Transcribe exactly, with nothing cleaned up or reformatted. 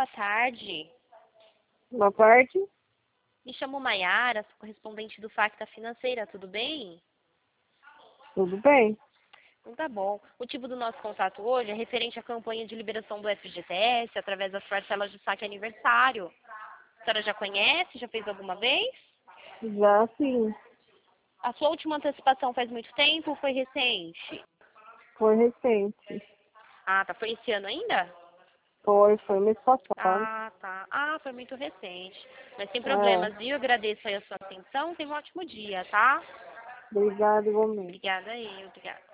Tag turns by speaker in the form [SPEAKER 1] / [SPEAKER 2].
[SPEAKER 1] boa tarde.
[SPEAKER 2] Boa tarde.
[SPEAKER 1] Me chamo Maiara, sou correspondente do Facta Financeira, tudo bem?
[SPEAKER 2] Tudo bem?
[SPEAKER 1] Então tá bom. O motivo do nosso contato hoje é referente à campanha de liberação do F G T S através das parcelas de saque aniversário. A senhora já conhece? Já fez alguma vez?
[SPEAKER 2] Já sim,
[SPEAKER 1] A sua última antecipação faz muito tempo ou foi recente?
[SPEAKER 2] foi recente.
[SPEAKER 1] Ah, tá. Foi esse ano ainda?
[SPEAKER 2] Foi, foi mês passado.
[SPEAKER 1] Ah, tá. Ah, foi muito recente. Mas sem
[SPEAKER 2] É,
[SPEAKER 1] problemas, viu? Agradeço aí a sua atenção. Tenha um ótimo dia, tá?
[SPEAKER 2] obrigada igualmente.
[SPEAKER 1] Obrigada aí, obrigada.